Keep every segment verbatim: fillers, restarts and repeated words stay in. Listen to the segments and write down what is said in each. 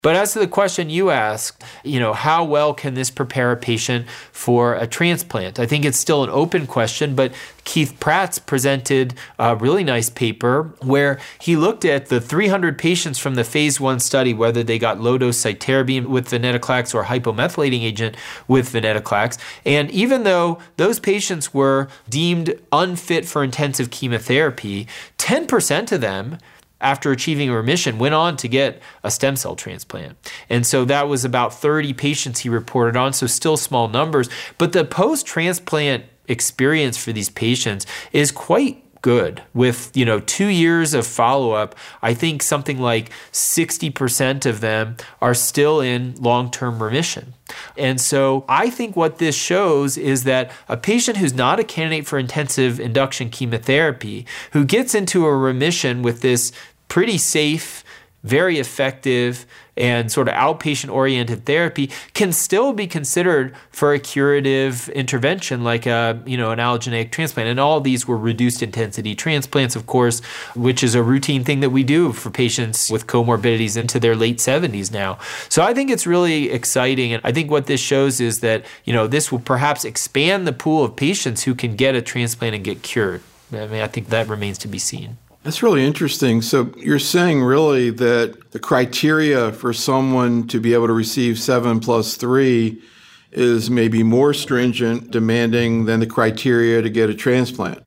But as to the question you asked, you know, how well can this prepare a patient for a transplant? I think it's still an open question, but Keith Prats presented a really nice paper where he looked at the three hundred patients from the phase one study, whether they got low-dose cytarabine with venetoclax or hypomethylating agent with venetoclax. And even though those patients were deemed unfit for intensive chemotherapy, ten percent of them after achieving a remission, went on to get a stem cell transplant. And so that was about thirty patients he reported on, so still small numbers. But the post-transplant experience for these patients is quite good. With, you know, two years of follow-up, I think something like sixty percent of them are still in long-term remission. And so I think what this shows is that a patient who's not a candidate for intensive induction chemotherapy, who gets into a remission with this pretty safe, very effective, and sort of outpatient-oriented therapy, can still be considered for a curative intervention like a, you know, an allogeneic transplant. And all of these were reduced intensity transplants, of course, which is a routine thing that we do for patients with comorbidities into their late seventies now. So I think it's really exciting. And I think what this shows is that, you know, this will perhaps expand the pool of patients who can get a transplant and get cured. I mean, I think that remains to be seen. That's really interesting. So you're saying really that the criteria for someone to be able to receive seven plus three is maybe more stringent, demanding than the criteria to get a transplant.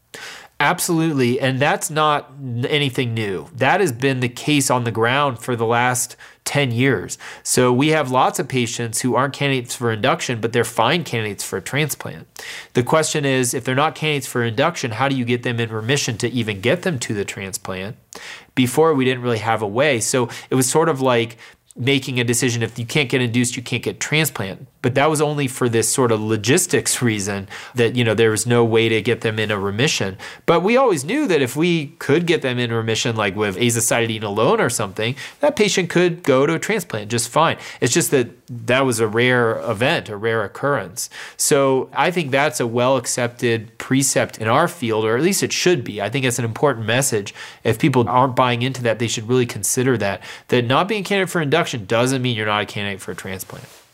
Absolutely. And that's not anything new. That has been the case on the ground for the last ten years. So we have lots of patients who aren't candidates for induction, but they're fine candidates for a transplant. The question is, if they're not candidates for induction, how do you get them in remission to even get them to the transplant? Before, we didn't really have a way. So it was sort of like making a decision. If you can't get induced, you can't get transplant. But that was only for this sort of logistics reason that, you know, there was no way to get them in a remission. But we always knew that if we could get them in remission, like with azacitidine alone or something, that patient could go to a transplant just fine. It's just that that was a rare event, a rare occurrence. So I think that's a well-accepted precept in our field, or at least it should be. I think it's an important message. If people aren't buying into that, they should really consider that, that not being a candidate for induction doesn't mean you're not a candidate for a transplant.